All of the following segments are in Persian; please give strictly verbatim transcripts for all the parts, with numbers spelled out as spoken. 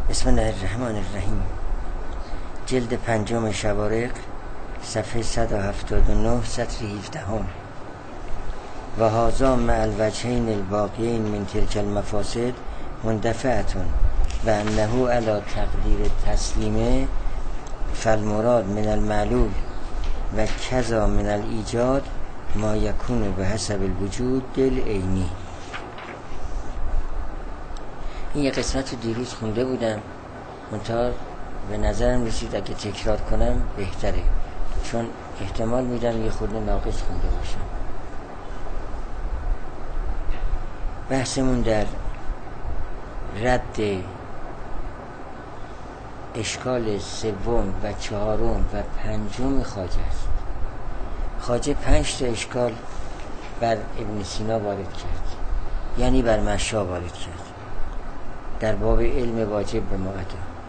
بسم الله الرحمن الرحیم. جلد پنجم شوارق، صفحه صد و هفتاد و نه، سطر هفده هم. و هذا مع الوجهین الباقیین من تلک المفاسد مندفعتون و انه علی تقدیر تسلیمه فالمراد من المعلول و کذا من الایجاد ما یکون به حسب الوجود دل عینی. این یه قسمت رو دیروز خونده بودم، منتها به نظرم رسید اگه تکرار کنم بهتره، چون احتمال میدم یه خورده ناقص خونده باشم. بحثمون در رد اشکال سوم و چهارم و پنجم خواجه است. خواجه پنج تا اشکال بر ابن سینا وارد کرد، یعنی بر مشا وارد کرد در باب علم واجب به معدل.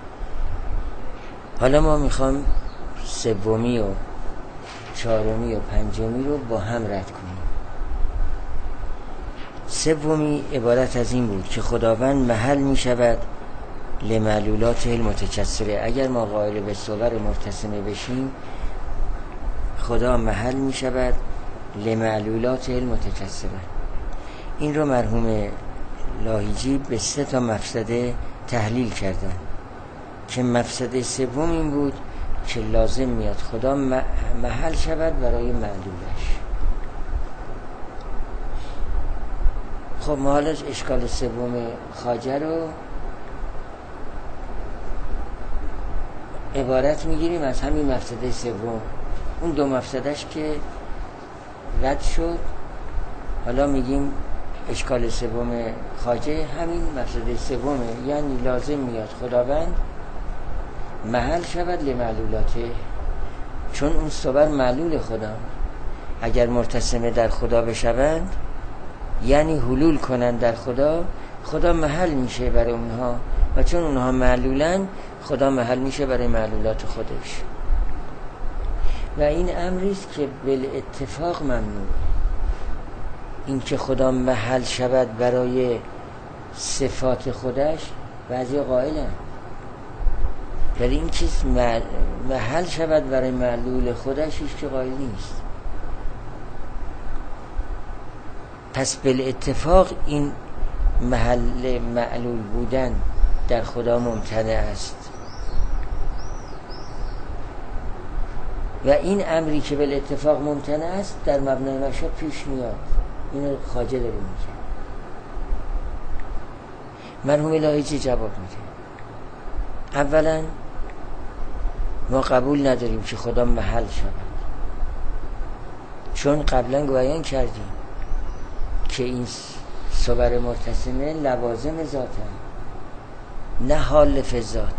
حالا ما میخوام سومی و چهارمی و پنجمی رو با هم رد کنیم. سومی عبارت از این بود که خداوند محل میشود لمعلولات المتکثره. اگر ما قائل به صور مرتسمه بشیم، خدا محل میشود لمعلولات المتکثره. این رو مرحوم لاهیجی به سه تا مفسده تحلیل کردن که مفسده سوم این بود که لازم میاد خدا محل شود برای معلولش. خب ما حالا اشکال سوم خواجه رو عبارت میگیریم از همین مفسده سوم. اون دو مفسدهش که رد شد، حالا میگیم اشکال سوم خواجه همین مفسده سومه، یعنی لازم میاد خداوند محل شود لمعلولاته، چون اون صور معلول خدا. اگر مرتسمه در خدا بشوند، یعنی حلول کنند در خدا، خدا محل میشه برای اونها، و چون اونها معلولن، خدا محل میشه برای معلولات خودش. و این امریست که بالاتفاق ممنوع، این که خدا محل شود برای صفات خودش بعضی قائلن، ولی این چیز محل شود برای معلول خودش هیچ که قائل نیست. پس بالاتفاق این محل معلول بودن در خدا ممتنع است. و این امری که بالاتفاق ممتنع است در مبنای مشا پیش میاد. اینو خواجه داره میگه. مرحوم لاهیجی جواب میده. اولا ما قبول نداریم که خدا محل شود، چون قبلا بیان کردیم که این صور مرتسمه لوازم ذاتن، نه حال فی ذات.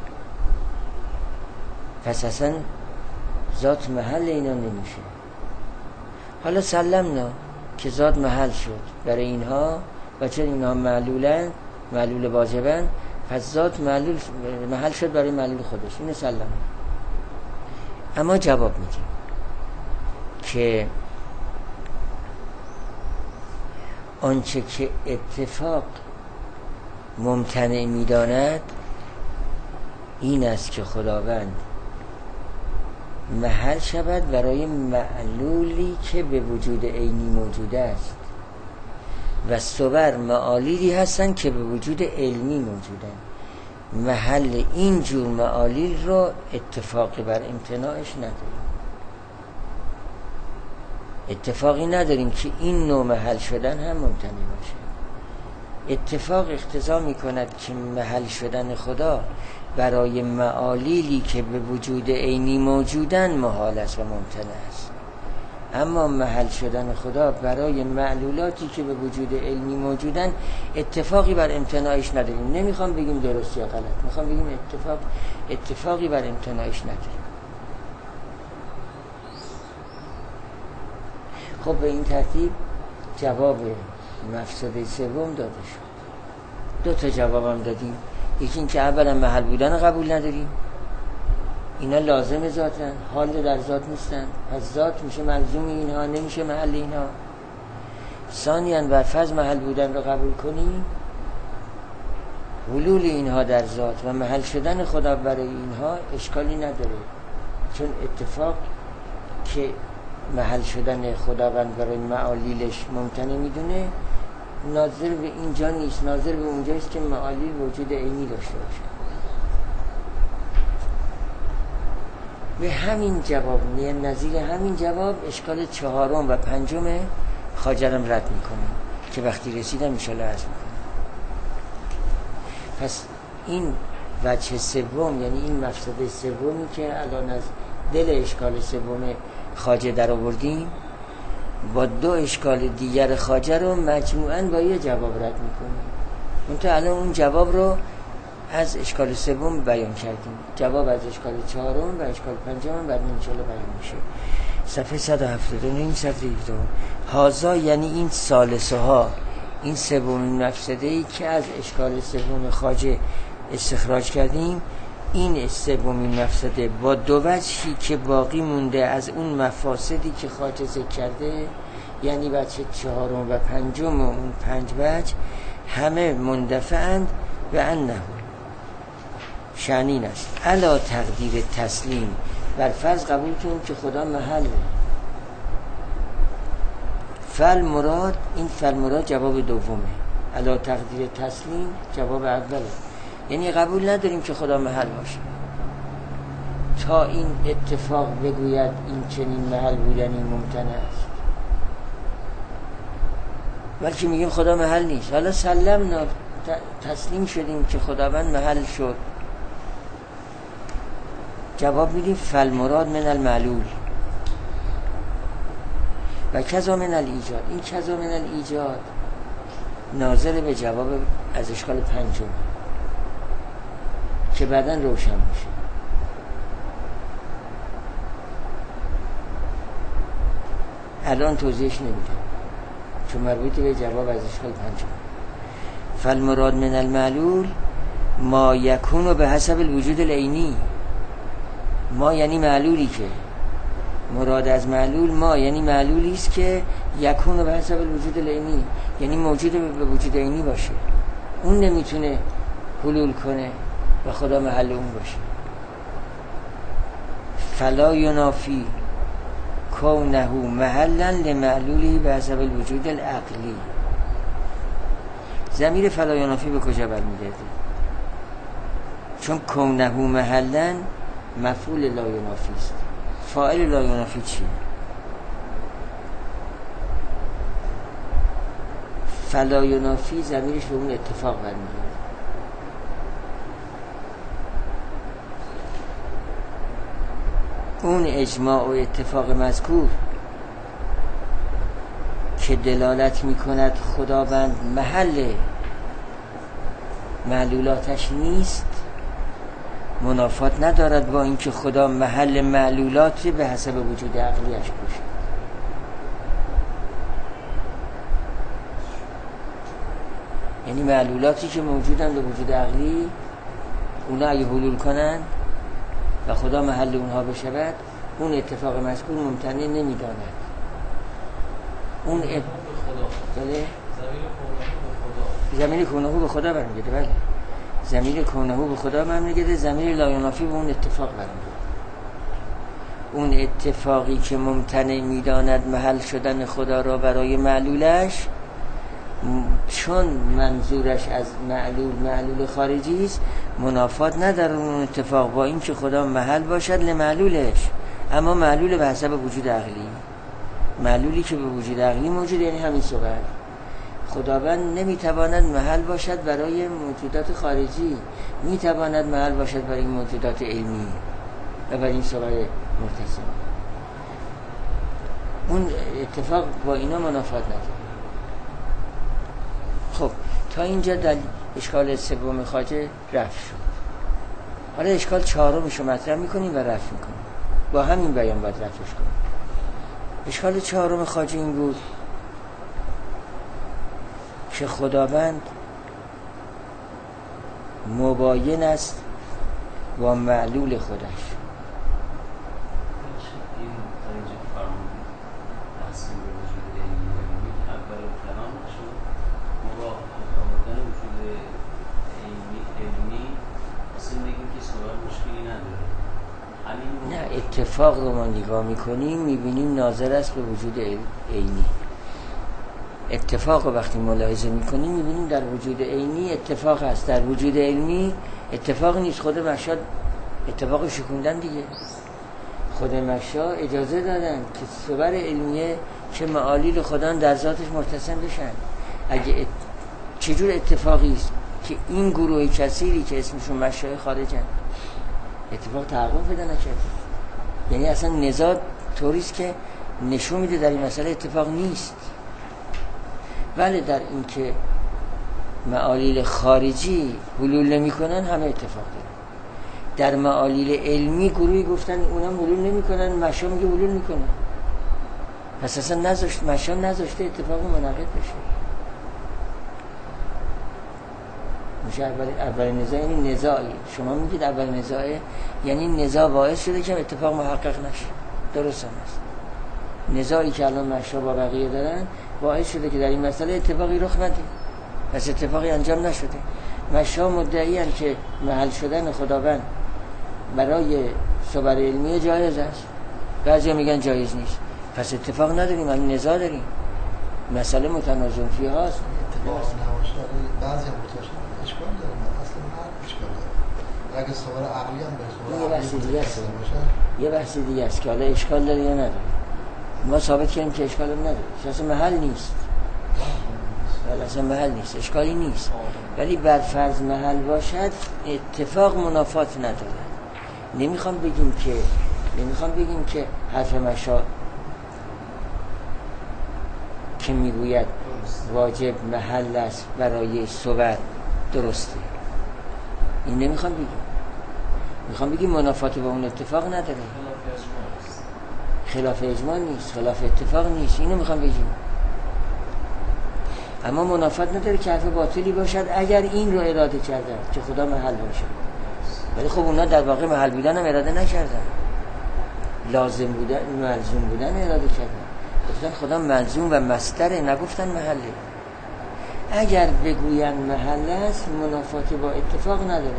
پس اصلا ذات محل اینا نمیشه. حالا سلمنا که ذات محل شد برای اینها، و چون اینها معلولن، معلول واجبن، پس ذات معلول محل شد برای معلول خودش. اینو سلمنا. اما جواب میدیم که آنچه که اتفاق ممتنع میداند این است که خداوند محل شود برای معلولی که به وجود عینی موجود است، و صور معالیلی هستند که به وجود علمی موجودند. محل این جور معالیل رو اتفاقی بر امتناعش نداریم. اتفاقی نداریم که این نوع محل شدن هم ممتنع باشه. اتفاق اقتضا می کند که محل شدن خدا برای معالیلی که به وجود عینی موجودن محال است و ممتنع است. اما محل شدن خدا برای معلولاتی که به وجود علمی موجودن اتفاقی بر امتناعش نداریم. نمیخوام بگیم درست یا غلط، میخوام بگیم اتفاق اتفاقی بر امتناعش نداریم. خب به این ترتیب جواب مفسده سوم داده شد. دو تا جوابم دادیم. یکی این که اولا محل بودن قبول نداریم، اینا لازم ذاتن، حال در ذات نیستن، پس ذات میشه ملزوم اینها، نمیشه محل اینها. ثانیاً بر فرض محل بودن رو قبول کنیم، حلول اینها در ذات و محل شدن خدا برای اینها اشکالی نداره، چون اتفاق که محل شدن خداوند برای معالیلش ممتنع میدونه ناظر به اینجا نیست، ناظر به اونجاست که معالیل وجود عینی داشته باشه. به همین جواب یه نظیر همین جواب اشکال چهارم و پنجم خواجرم رد میکنه که وقتی رسیدم انشالله عرض میکنم. پس این وجه سوم، یعنی این مفسده سومی که الان از دل اشکال سوم خواجه در آوردیم با دو اشکال دیگر خواجه رو مجموعاً با یه جواب رد میکنیم. منتها الان اون جواب رو از اشکال سوم بیان کردیم، جواب از اشکال چهارم و اشکال پنجم بعد انشالله بیان میشه. صفحه صد و هفتاد و نیم صفحه هفده. هازا یعنی این ثالثه ها، این سومین مفسده‌ای که از اشکال سوم خواجه استخراج کردیم، این سومین مفسده با دو وجهی که باقی مونده از اون مفاسدی که خواجه ذکر کرده، یعنی وجه چهارم و پنجم و اون پنج وجه همه مندفعند و انه شأنین است علا تقدیر تسلیم، بر فرض قبول کنیم که خدا محله. فل مراد، این فل مراد جواب دومه، علا تقدیر تسلیم جواب اوله، یعنی قبول نداریم که خدا محل باشه تا این اتفاق بگوید این چنین محل بودنی ممتنع است، بلکه میگیم خدا محل نیست. حالا سلمنا، تسلیم شدیم که خداوند محل شد، جواب میدیم فالمراد من المعلول و کذا من الایجاد. این کذا من الایجاد ناظر به جواب از اشکال پنجم که بعداً روشن میشه. الان توضیحش نمیدم چون مربوط به جواب از اشکال پنجم. فالمراد من المعلول ما یکون به حسب الوجود العینی، ما یعنی معلولی که مراد از معلول، ما یعنی معلولی است که یکون به حسب الوجود العینی، یعنی موجود به وجود عینی باشه، اون نمیتونه حلول کنه و خدا محل اون باشه. فلا ینافی کونه محلا لمعلولی به حسب الوجود العقلی. ضمیر فلا ینافی به کجا برمیگرده؟ چون کونه محلا مفعول لا ینافی است. فاعل لا ینافی چیه؟ فلا ینافی ضمیرش به اون اتفاق برمیگرده. اون اجماع و اتفاق مذکور که دلالت میکند خداوند محل معلولاتش نیست، منافات ندارد با اینکه خدا محل معلولات به حسب وجود عقلیش باشه. یعنی معلولاتی که موجودن به وجود عقلی، اونا اگه حلول کنن و خدا محل اونها بشود، اون اتفاق مذکور ممتنع نمیداند. اون اب... بله؟ زمین کونهو به خدا برمیگرده. بله، زمین کونهو به خدا برمیگرده، زمین لا ینافی به اون اتفاق برمیگرده. اون اتفاقی که ممتنع میداند محل شدن خدا را برای معلولش، چون منظورش از معلول معلول خارجی است، منافات نداره اون اتفاق با این که خدا محل باشد لمعلولش، اما معلول به حسب وجود عقلی، معلولی که به وجود عقلی موجود، یعنی همین صورت خداوند نمیتواند محل باشد برای موجودات خارجی، میتواند محل باشد برای موجودات علمی و برای این صورت مرتسم. اون اتفاق با اینا منافات نداره. خب تا اینجا در اشکال سوم خواجه رفع شد. حالا اشکال چهارمش رو مطرح میکنیم و رفع میکنیم، با همین بیان باید رفعش کنیم. اشکال چهارم خواجه این بود که خداوند مباین است با معلول خودش. نه، اتفاق رو ما نگاه میکنیم میبینیم ناظر است به وجود عینی. اتفاق رو وقتی ملاحظه میکنیم میبینیم در وجود عینی اتفاق هست، در وجود علمی اتفاق نیست. خود مشهد اتفاق شکوندن دیگه. خود مشا اجازه دادن که صور علمیه که معالی خدا در ذاتش مرتسم بشن. اگه ات... چجور اتفاقی است که این گروه کثیری که اسمشون مشای خارجن اتفاق تحقق پیدا نکرده؟ یعنی اصلا نزاع طوریست که نشون میده در این مسئله اتفاق نیست. ولی در این که معالیل خارجی حلول نمی کنن همه اتفاق داره. در معالیل علمی گروهی گفتن اونم حلول نمی کنن، مشا میگه حلول می کنن. پس اصلا نذاشت مشا نذاشته اتفاق منعقد بشه. میشه اول اول نزاع یعنی نزاعی. شما میگید اول نزاعه یعنی نزاع باعث شده که اتفاق محقق نشه. درست هم است. نزاعی که الان مشا با بقیه دارن باعث شده که در این مسئله اتفاقی رخ نده. پس اتفاقی انجام نشده. مشا مدعی هستند که محل شدن خداوند برای صور علمی جایز است. بعضی میگن جایز نیست. پس اتفاق نداریم، همین نزاع داریم. مسئله متنازع فیه هاست. اتفاق نباشه بعضی هم متوجه اشکال داره. اصلا هر اشکال داره. اگه صور عقلی هم به صور یه بحث دیگه است. یه بحث دیگه است که حالا اشکال داره یا نداره. ما ثابت کردیم که اشکال نداره. اصلا محل نیست. اصلا محل نیست. اشکالی نیست. ولی بر فرض محل باشد اتفاق منافات نداره. نمیخوام بگیم که نمیخوام بگیم که حرف مشا که میگوید واجب محل است برای صور درسته. این نمیخوام بگیم. میخوام بگیم منافات با اون اتفاق نداره. خلاف اجماع نیست، خلاف اتفاق نیست. اینو میخوام بگیم. اما منافات نداره که حرف باطلی باشد اگر این رو اراده کردن که خدا محل باشه. ولی خب اونا در واقع محل بودن هم اراده نکردن. لازم بودن، ملزوم بودن اراده کردن. گفتن خدا ملزوم و مصدره، نگفتن محله. اگر بگوین محل است منافات با اتفاق نداره.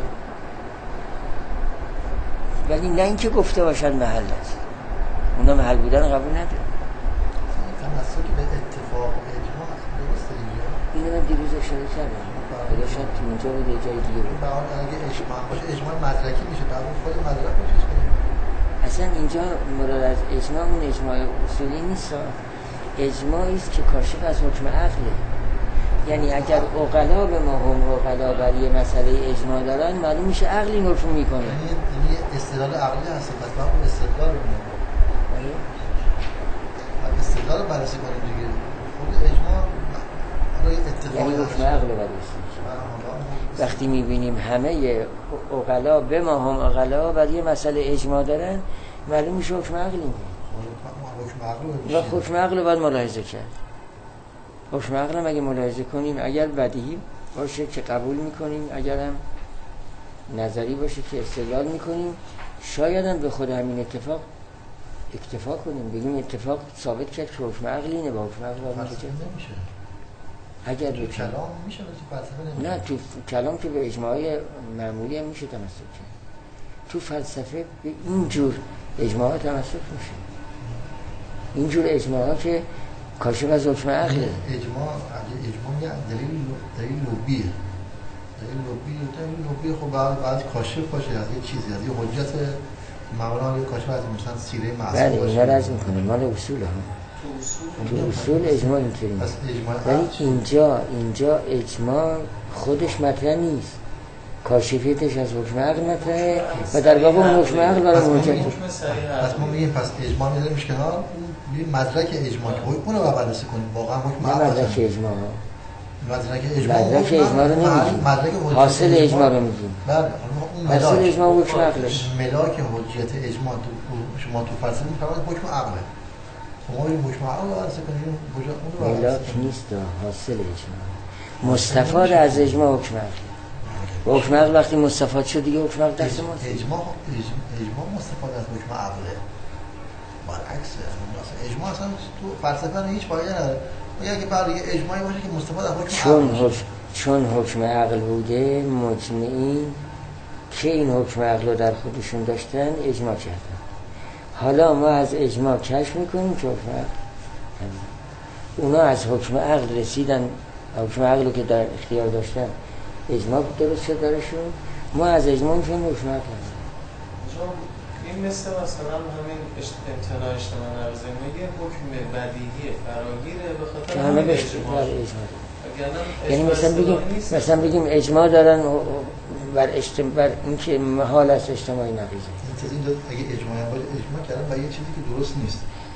ولی نه اینکه گفته باشن محل است. اونا محل بودن قبول نداره. تمسک به اتفاق و اجماع درسته دیگه. اینو من دیروز اشاره کردم. اگه شاید تو اینجا بود یه جای دیگه بود. بعد اگه اجماع باشه اجماع مدرکی میشه. بعد خود مدرک باشه. اصلا اینجا مراد از اجماع اون اجماع اصولی نیست. اجماعی است که کاشف از حکم عقله. یعنی اگر عقلا به ما هم عقلا بر یه مسئله اجماع دارن معلوم میشه عقلی نفی میکنه. یعنی این استدلال عقلی هست. پس ما اون استدلال رو میگیم. بعد استدلال رو بررسی کنیم دیگه. خود اجماع برای اتفاق یعنی حکم عقل رو بررسی. وقتی میبینیم همه عقلا به ما هم عقلا بر یه مسئله اجماع دارن معلوم میشه حکم عقلی میگه. و حکم عقل رو باید ملاحظه کرد. حکم عقل هم اگه ملاحظه کنیم اگر بدیهی باشه که قبول میکنیم، اگر هم نظری باشه که استدلال میکنیم، شاید هم به خود همین اتفاق اکتفا کنیم. بگیم اتفاق ثابت کرد که حکم عقلی اینه، با حکم عقل باید نمیشه. اگر به کلام میشه تو فلسفه نمیشه. نه تو کلام که به اجماعی معمولی هم میشه تمسک کرد. تو فلسفه به اینجور اجماع تمسک میشه. اینجور اجماع که کاشف از حکم عقله. اجماع اجماع میگه دلیل دلیل لوبیه. دلیل لوبی دلیل لوبی خب بعد بعد کاشف باشه از یه چیزی، از یه حجت مولانا یا کاشف از مثلا سیره معصوم باشه. بله اینا راز میکنه مال اصول ها. تو اصول اجماع اینطوری نیست. ولی اینجا اینجا اجماع خودش مطرح نیست. کاشفیتش از حکم عقل مطرحه و در واقع اون حکم عقل برای موجب. پس ما میگیم پس اجماع میذاریمش کنار، اون مدرک اجماع که اون رو بررسی کنیم واقعا حکم عقل. مدرک اجماع. مدرک اجماع. مدرک اجماع رو نمیگیم. حاصل اجماع رو میگیم. بله اون حاصل اجماع حکم عقله. ملاک حجت اجماع تو شما تو فلسفه میفرمایید حکم عقله. شما این حکم عقل رو بررسی کنید اون رو ملاک نیست، حاصل اجماع. مستفاد از اجماع حکم عقل. با حکم عقل وقتی مستفاد شد دیگه حکم عقل دست ماست. اجماع اجماع مستفاد از حکم عقله. برعکس اجماع اصلا تو فلسفه هیچ فایده نداره. اگه برای اجماعی باشه که مستفاد از حکم چون عقل چون حکم عقل بوده مجمعین که این حکم عقل رو در خودشون داشتن اجماع کردن. حالا ما از اجماع کشف میکنیم که حکم عقل اونا از حکم عقل رسیدن، حکم عقل رو که در اختیار داشتن اجماع درست شد درشون، ما از اجماع میشونیم حکم عقل. این مثل مثلا همین امتناع اجتماع نقضه میگه حکم بدیهی فراگیره به خاطر همین اجماع. یعنی مثلا بگیم مثلا بگیم اجماع دارن بر اجتماع بر اینکه محال است اجتماعی نقیزه. این دو اگه اجماع باشه اجماع کردن با یه چیزی که درست نیست.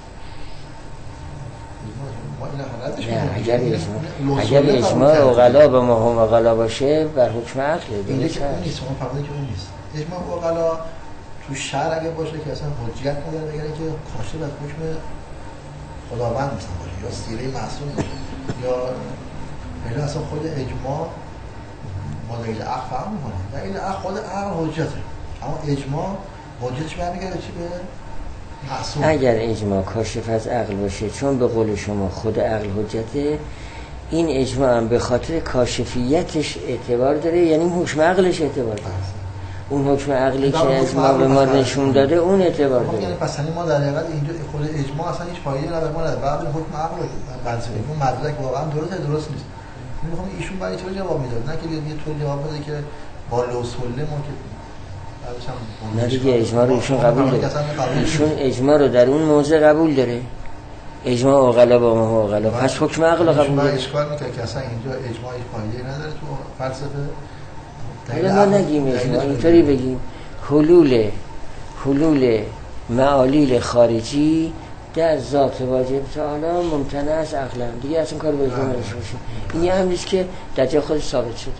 ما این حالتش نه اگر اجماع اگر اجماع عقلا به مهم عقلا باشه بر حکم عقله دیگه نیست. شما فهمیدید که اون نیست. اجماع عقلا تو شرع اگه باشه که اصلا حجت نداره بگه که کاشف از حکم خداوند مثلا باشه یا سیره معصوم یا بله اصلا خود اجماع با دلیل عقل فهم میکنه. دلیل عقل خود عقل حجته، اما اجماع حجتش برمیگرده چی به معصوم. اگر اجماع کاشف از عقل باشه، چون به قول شما خود عقل حجته، این اجماع هم به خاطر کاشفیتش اعتبار داره، یعنی حکم عقلش اعتبار داره. اون حکم عقلی که اجماع به ما نشون داده اون اعتبار داره. یعنی پس ما در حقیقت اینجا خود اجماع اصلا هیچ فایده نداره، ما نداره. بعد حکم عقل رو بنظر اون مدرک واقعا درسته درست نیست. میخوام ایشون برای چه جواب میداد، نه که یه طور جواب بده که با لوسوله ما که بعدش هم نه دیگه اجماع رو ایشون قبول داره. ایشون اجماع رو در اون موضع قبول داره. اجماع عقلا با ما عقلا، پس حکم عقل قبول داره. اشکال میکنه که اصلا اینجا اجماع هیچ فایده نداره تو فلسفه. حالا ما نگیم اجماع، اینطوری بگیم حلول حلول معالیل خارجی در ذات واجب تعالی ممتنع است عقلا. دیگه اصلا کار به اجماع نمیشه. این یه امریست که در جای خودش ثابت شده،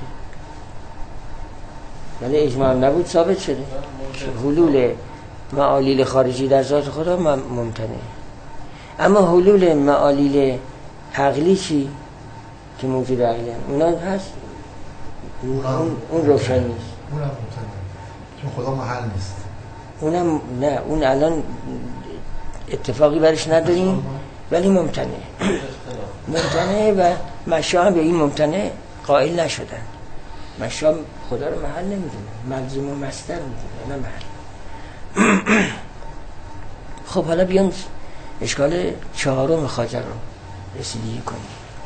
ولی اجماع نبود ثابت شده. حلول معالیل خارجی در ذات خدا ممتنع. اما حلول معالیل عقلی چی که موجود عقلی هم اونا هست، اون اون روشن نیست، اونم ممتنع چون خدا محل نیست. اونم نه، اون الان اتفاقی برش نداریم ولی ممتنع ممتنع و مشا هم به این ممتنع قائل نشدن. مشا خدا رو محل نمیدونه، ملزوم و مصدر میدونه، نه محل. خب حالا بیان اشکال چهارم خواجه رو رسیدگی کنیم.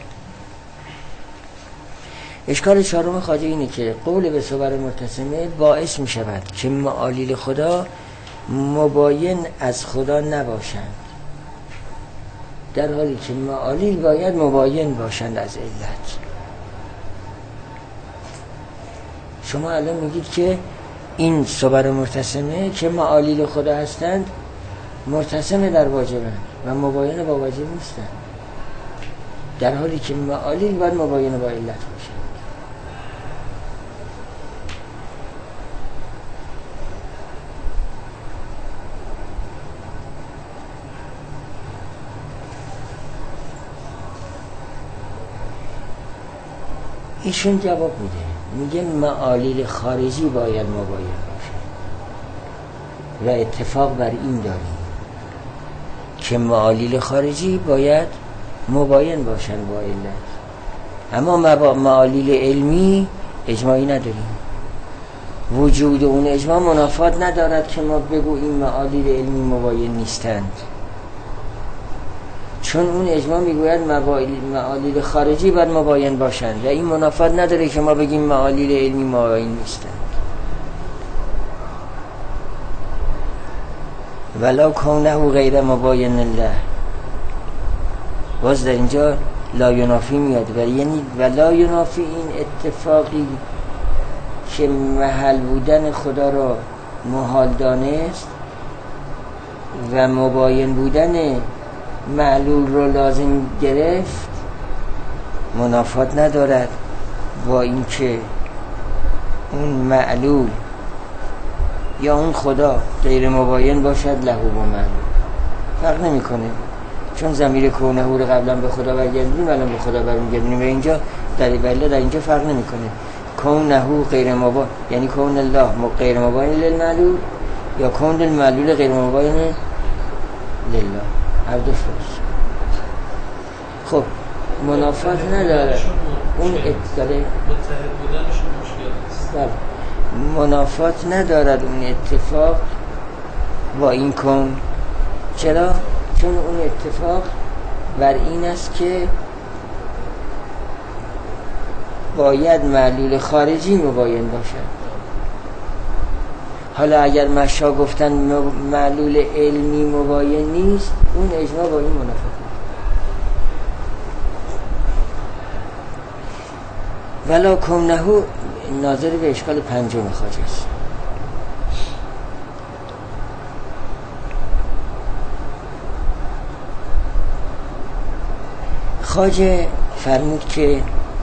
اشکال چهارم خواجه اینه که قول به صور متصمه باعث می شود که معالیل خدا مباین از خدا نباشند، در حالی که معالیل باید مباین باشند از علت. شما الان میگید که این صور متصمه که معالیل خدا هستند متصمه در واجبند و مباین با واجب نیستند، در حالی که معالیل باید مباین با علت باشند. ایشون جواب میده، میگه معالیل خارجی باید مباین باشه و اتفاق بر این داریم که معالیل خارجی باید مباین باشن با علت، اما معالیل علمی اجماعی نداریم. وجود اون اجماع منافات ندارد که ما بگوییم معالیل علمی مباین نیستند، چون اون اجماع میگوید معالیل خارجی باید مباین باشند و این منافات نداره که ما بگیم معالیل علمی مباین نیستند. ولا کونه غیر مباین الله، باز در اینجا لا ینافی میاد و یعنی ولا ینافی این اتفاقی که محل بودن خدا را محال دانست و مباین بودن معلول رو لازم گرفت منافات ندارد با اینکه اون معلول یا اون خدا غیر مباین باشد له با معلول. فرق نمیکنه، چون ضمیر کونه رو قبلا به خدا برگردونیم الان به خدا برمیگردونیم و اینجا در بله در اینجا فرق نمیکنه. کونه غیر مباین یعنی کون الله غیر مباین للمعلول یا کون المعلول غیر مباین لله، هر دو فرست. خب منافات نداره اون اتداره متحد بودنشون مشکل است. بله منافات ندارد اون اتفاق با این کون. چرا؟ چون اون اتفاق بر این است که باید معلول خارجی مباین باشد. حالا اگر مشا گفتن معلول علمی مباین نیست، اون اجماع با این منافات ولا کمنهو ناظر به اشکال پنجم خواجه است. خواجه فرمود که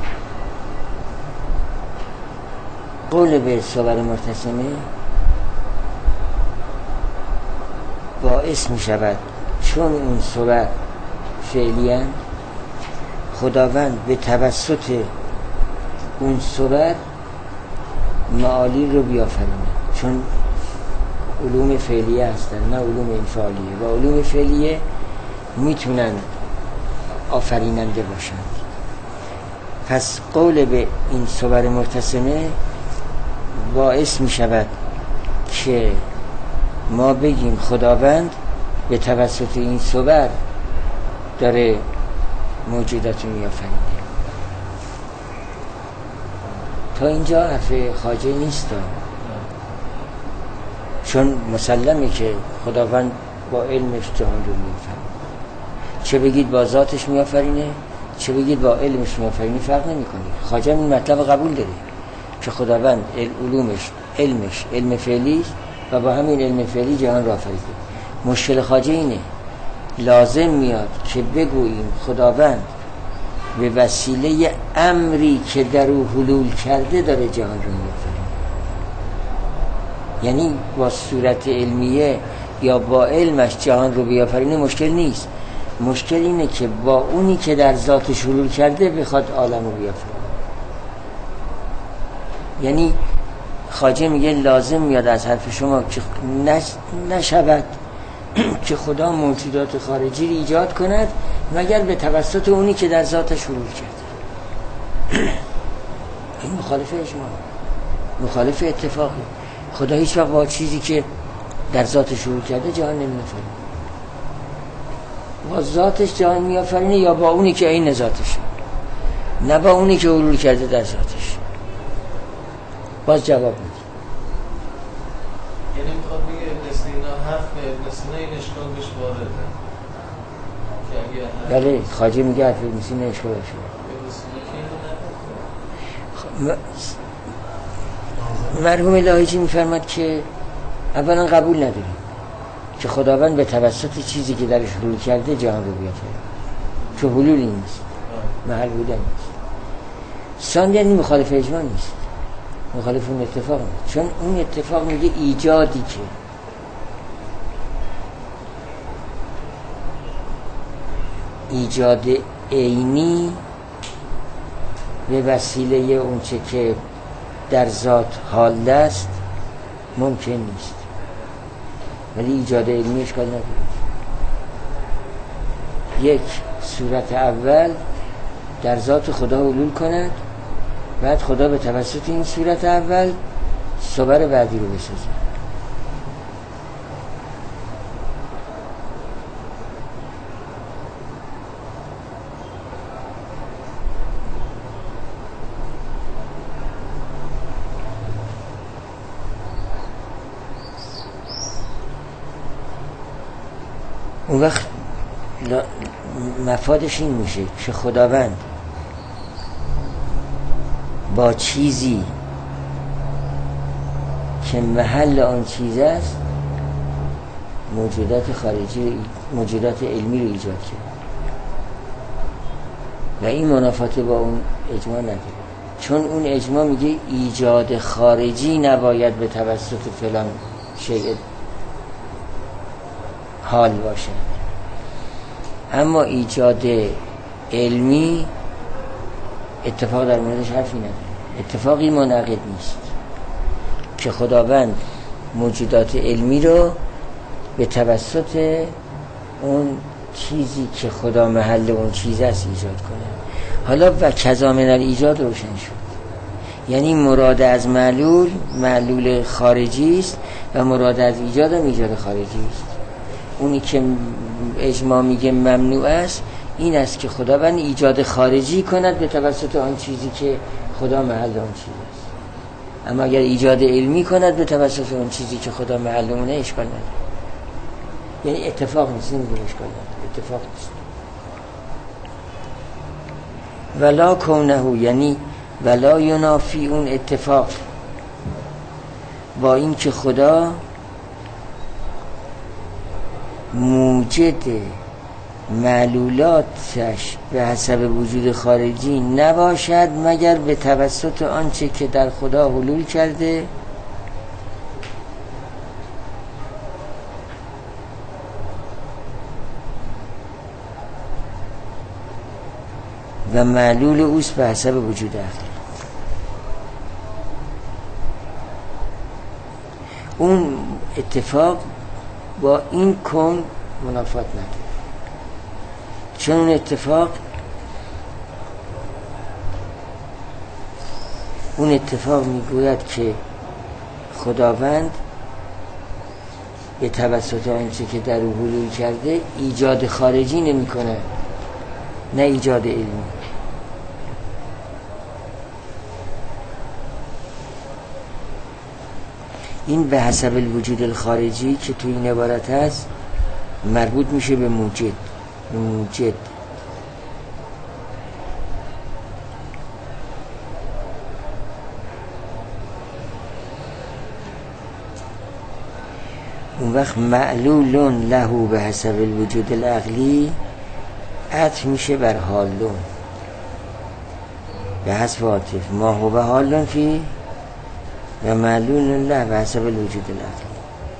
قول به صور مرتسمه باعث می شود چون اون صور فعلیاً خداوند به توسط اون صور معالی رو بیافرینه، چون علوم فعلیه هستن نه علوم انفعالیه، و علوم فعلیه میتونن آفریننده باشند. پس قول به این صور مرتسمه باعث می شود که ما بگیم خداوند به توسط این صور داره موجودات رو می آفرینه. تا اینجا حرف خواجه نیست، چون مسلمه که خداوند با علمش جهان رو می آفرینه. چه بگید با ذاتش می آفرینه، چه بگید با علمش می آفرینه، فرق نمی کنه. خواجه این مطلب قبول داره که خداوند علومش علمش علم فعلی است و با همین علم فعلی جهان را آفریده. مشکل خواجه اینه لازم میاد که بگوییم خداوند به وسیله امری که در او حلول کرده داره جهان رو می‌آفرینه. یعنی با صورت علمیه یا با علمش جهان رو بیافرینه مشکل نیست. مشکل اینه که با اونی که در ذاتش حلول کرده بخواد عالم رو بیافرینه. یعنی خواجه میگه لازم میاد از حرف شما که نشود که خدا موجودات خارجی رو ایجاد کند مگر به توسط اونی که در ذاتش حلول کرده. این مخالف اجماع، مخالف اتفاقی. خدا هیچ وقت با چیزی که در ذاتش حلول کرده جهان نمی‌آفرینه. با ذاتش جهان می‌آفرینه یا با اونی که عین ذاتشه، نه با اونی که حلول کرده در ذاتش. باز جواب میده. یعنی میخواد بگه ابن سینا حرف ابن سینا این اشکال بهش وارده. بله خواجه میگه حرف ابن سینا اشکال بهش وارده. مرحوم لاهیجی میفرماد که اولا قبول نداریم که خداوند به توسط چیزی که درش حلول کرده جهان رو بیافرینه، چون حلولی نیست، محل بودن نیست. ثانیاً این مخالف اجماع نیست، مخالف اون اتفاق نیست، چون اون اتفاق میگه ایجادی که ایجاد عینی به وسیله اون چه که در ذات حال است ممکن نیست، ولی ایجاد علمی اشکال نداره. یک صورت اول در ذات خدا حلول کند، بعد خدا به توسط این صورت اول صور بعدی رو بسازه. اون وقت مفادش این میشه که خداوند با چیزی که محل آن چیز است موجودات خارجی، موجودات علمی رو ایجاد کرد و این منافات با اون اجماع نداره، چون اون اجماع میگه ایجاد خارجی نباید به توسط فلان شیء حال باشه، اما ایجاد علمی اتفاق در موردش حرفی نداره، اتفاقی منعقد نیست که خداوند موجودات علمی رو به توسط اون چیزی که خدا محل اون چیز است ایجاد کنه. حالا و کذا من الایجاد روشن شد، یعنی مراد از معلول معلول خارجی است و مراد از ایجاد هم ایجاد خارجی است. اونی که اجماع میگه ممنوع است این است که خداوند ایجاد خارجی کند به توسط آن چیزی که خدا محل آن چیز است. اما اگر ایجاد علمی کند به توسط آن چیزی که خدا محل اونه اشکال نداره. یعنی اتفاق نیست، نمیگه اشکال نداره، اتفاق نیست. ولا کونه، یعنی ولا ینافی اون اتفاق با این که خدا موجد معلولاتش به حسب وجود خارجی نباشد مگر به توسط آنچه که در خدا حلول کرده و معلول اوست به حسب وجود عقلی. اون اتفاق با این کون منافات نداره، چون اون اتفاق اون اتفاق میگوید که خداوند به توسط آنچه که در او حلول کرده ایجاد خارجی نمی کنه، نه ایجاد علمی. این به حسب الوجود الخارجی که تو این عبارت هست مربوط میشه به موجد. موجد اون وقت معلول له به حسب الوجود العقلی عطف میشه بر حالون به حسب عاطف ما هو حالون فی و معلول له به حسب الوجود العقلی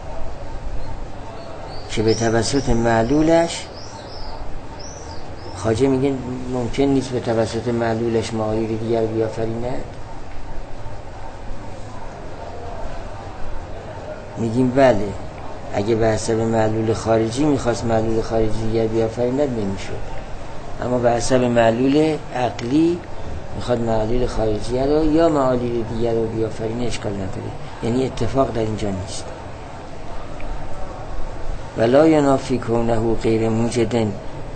که به توسط معلولش خواجه میگه ممکن نیست به توسط معلولش معاییر دیگر بیافریند. میگیم بله، اگه به حسب معلول خارجی میخواست معلول خارجی دیگر بیافریند نمیشد، اما به حسب معلول عقلی میخواد معلول خارجی رو یا معالل دیگر رو بیافرینه اشکال نداره. یعنی اتفاق در اینجا نیست. ولا ینافی کونه غیر موجدن،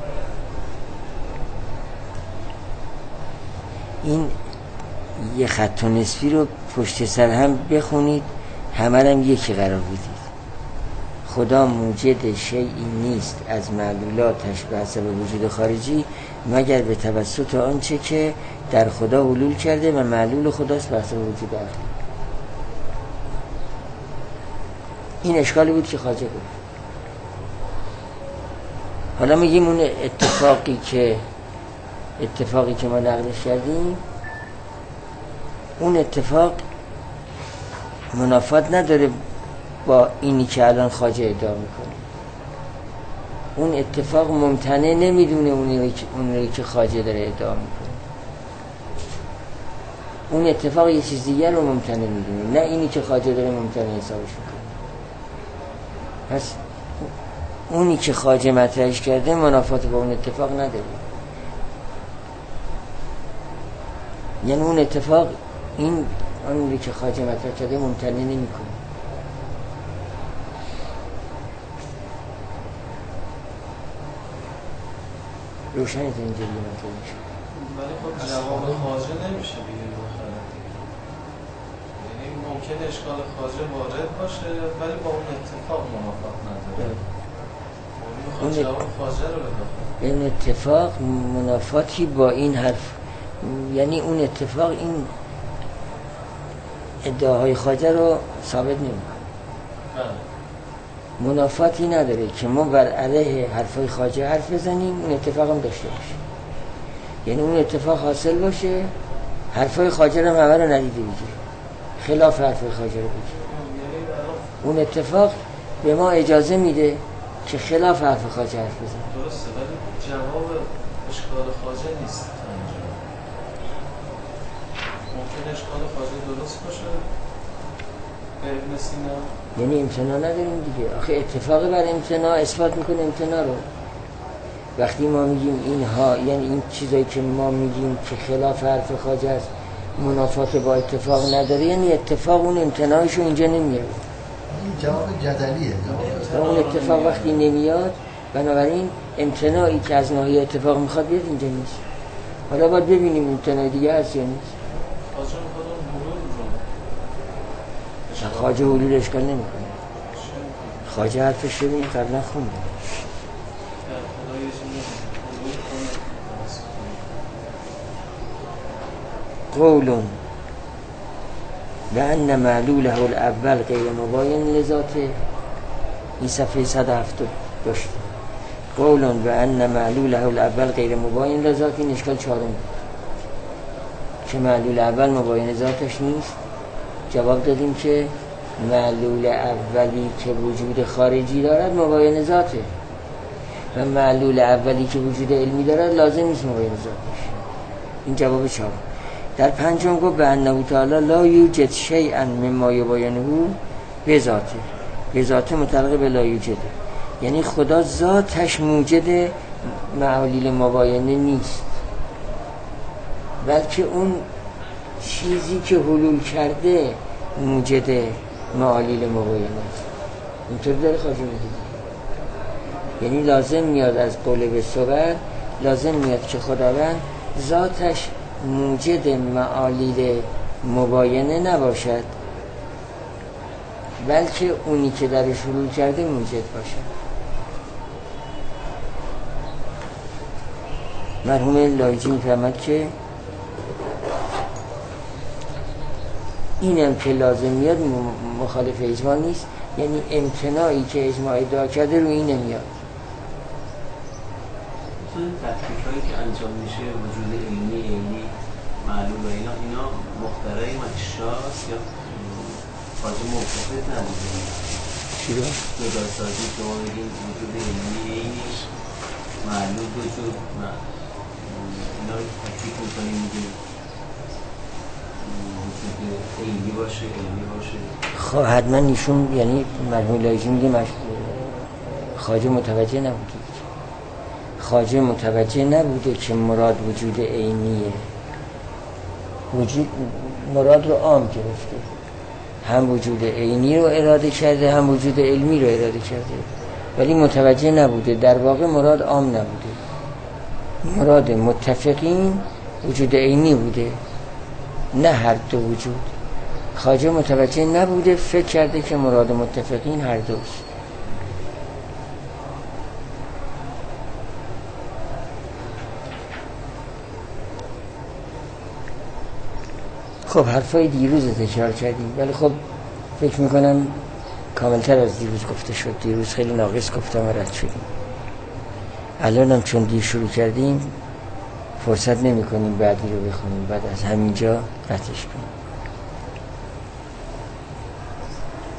این یه خط و نصفی رو پشت سر هم بخونید، همه هم یکی قرار بدید. خدا موجد شیئی نیست از معلولاتش به حسب وجود خارجی مگر به توسط آنچه که در خدا حلول کرده و معلول خداست به حسب وجود عقلی. این اشکالی بود که خواجه بود. حالا میگیم اون اتفاقی که اتفاقی که ما نقلش کردیم اون اتفاق منافات نداره با اینی که الان خواجه ادعا میکنه. اون اتفاق ممتنع نمیدونه اونی اونی که خواجه داره ادعا میکنه. اون اتفاق یه چیز دیگر رو ممتنع میدونه، نه اینی که خواجه داره ممتنع حسابش میکنه. پس اونی که خواجه مطرحش کرده منافات با اون اتفاق نداره. یعنی اون اتفاق این اونی که خواجه مطرح کرده ممتنع نمیکنه. روشنی تا اینجا دیگه مطلب میشه. ولی خب جواب خواجه نمیشه بگیر بخره. یعنی ممکنه اشکال خواجه وارد باشه ولی با اون اتفاق منافات نداره. اون جواب خواجه رو بده. این اتفاق منافاتی با این حرف، یعنی اون اتفاق این ادعاهای خواجه رو ثابت نمیکنه. منافاتی نداره که ما بر علیه حرفای خواجه حرف بزنیم اون اتفاق هم داشته باشه. یعنی اون اتفاق حاصل باشه حرفای خواجه رو همه رو ندیده بگیره، خلاف حرفای خواجه رو بگیره. اون اتفاق به ما اجازه میده که خلاف حرف خواجه حرف بزنیم. درسته ولی جواب اشکال خواجه نیست. ممکن اشکال خواجه درست باشه ابن سینا، یعنی امتناع نداریم دیگه. آخه اتفاق بر امتناع اثبات میکنه امتناع رو. وقتی ما میگیم اینها، یعنی این چیزایی که ما میگیم که خلاف حرف خواجه است، منافات با اتفاق نداره، یعنی اتفاق اون امتناعش رو اینجا نمیاره. جواب جدلیه. اون اتفاق وقتی نمیاد، بنابراین امتناعی که از ناحیه اتفاق میخواد بیاد اینجا نیست. حالا باید ببینیم امتناع دیگه هست یا نیست. خواجه حلول اشکال نمیکنه. خواجه حرفش رو ببین قبلا خونده. قولون بأن معلوله الاول غیر مباین لذاته. این صفحه صد و هفتاد داشت. قولون بأن معلوله الاول غیر مباین لذاته. این اشکال چهارم که معلول اول مباین ذاتش نیست. جواب دادیم که معلول اولی که وجود خارجی دارد مباین ذاته و معلول اولی که وجود علمی دارد لازم نیست مباین ذات باشه. این جواب چهارم. در پنجم گفت به انه تعالی لا یوجد شیئا مما یباینه بذاته. بذاته متعلق به لا یوجده، یعنی خدا ذاتش موجد معالیل مباینه نیست، بلکه اون چیزی که حلول کرده موجد معالیل مباینه است. اینطور داره خواجه میگه. یعنی لازم میاد از قول به صور، لازم میاد که خداوند ذاتش موجد معالیل مباینه نباشد، بلکه اونی که درش حلول کرده موجد باشد. مرحوم لایجی میفرماد که اینم که لازم میاد مخالف اجماع نیست، یعنی امتناعی که اجماع ادعا کرده رو این نمیاد. این تحقیقاتی که انجام میشه وجود علمی علمی معلوم و اینا اینا مخترع مشاست یا خواجه موقفیت نداره؟ چی رو؟ جدا سازی که ما میگیم وجود علمی علمی معلوم وجود اینا رو تحقیق میکنیم میگیم وجود علمی باشه علمی باشه. خب حتما ایشون یعنی مرحوم لایجی میگه مش... خواجه متوجه نبوده خواجه متوجه نبوده که مراد وجود عینیه، وجود مراد رو عام گرفته، هم وجود عینی رو اراده کرده هم وجود علمی رو اراده کرده، ولی متوجه نبوده در واقع مراد عام نبوده، مراد متفقین وجود عینی بوده نه هر دو وجود. خواجه متوجه نبوده، فکر کرده که مراد متفقین هر دوست. خب حرفای دیروز تکرار کردیم، ولی خب فکر میکنم کاملتر از دیروز گفته شد. دیروز خیلی ناقص گفتم و رد شدیم. الان هم چون دیر شروع کردیم فرصت نمی کنیم بعدی رو بخونیم، بعد از همینجا قطعش کنیم.